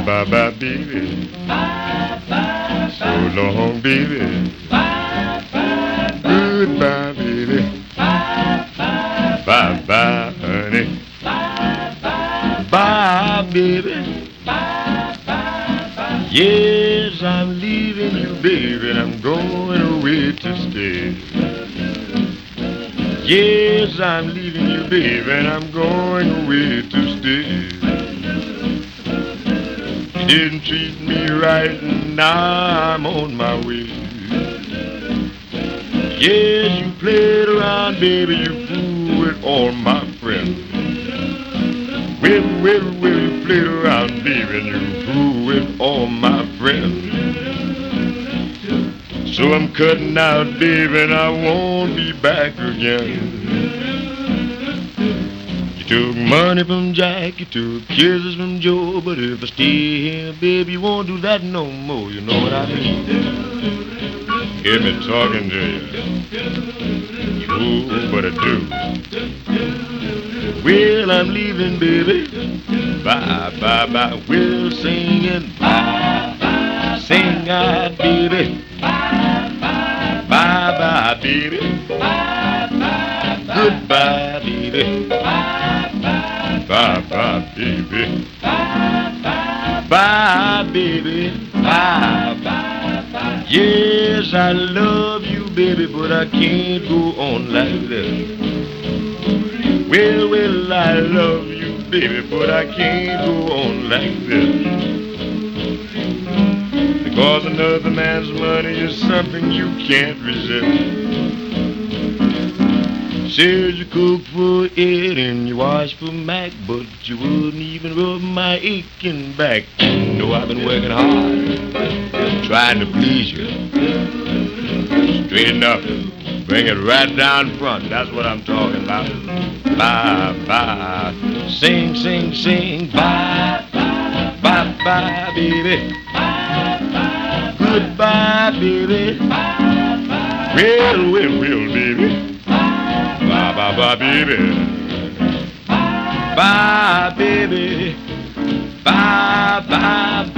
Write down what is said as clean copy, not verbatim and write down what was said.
bye bye, baby. So long, baby. Goodbye, baby. Bye bye, honey. Bye, baby. Yes, I'm leaving you, baby, and I'm going away to stay. Yes, I'm leaving you, baby, and I'm going away to stay. You didn't treat me right, and now I'm on my way. Yes, you played around, baby, you fooled with all my friends. Well, you played around, baby, and you fooled with all my friends. So I'm cutting out, baby, and I won't be back again. You took money from Jack, you took kisses from Joe, but if I stay here, baby, you won't do that no more, you know what I mean? Hear me talking to you. You but I do. Well, I'm leaving, baby. Bye, bye, bye. We'll sing it. Bye, bye, sing out, baby. Bye, bye, bye, bye, baby. Bye, bye, goodbye, baby. Bye, bye, bye, bye, baby. Bye, bye, bye, baby. Bye, bye, bye. Yes, I love you, baby, but I can't go on like that. Well, I love you, baby, but I can't go on like this. Because another man's money is something you can't resist. Said you cook for Ed and you wash for Mac, but you wouldn't even rub my aching back. You know I've been working hard, trying to please you. Straighten up, bring it right down front, that's what I'm talking about. Bye, bye, sing, sing, sing, bye, bye, bye, bye, baby. Bye, bye, goodbye, baby. Bye, bye, well, baby. Bye, bye, bye, baby. Bye, baby. Bye, bye, bye.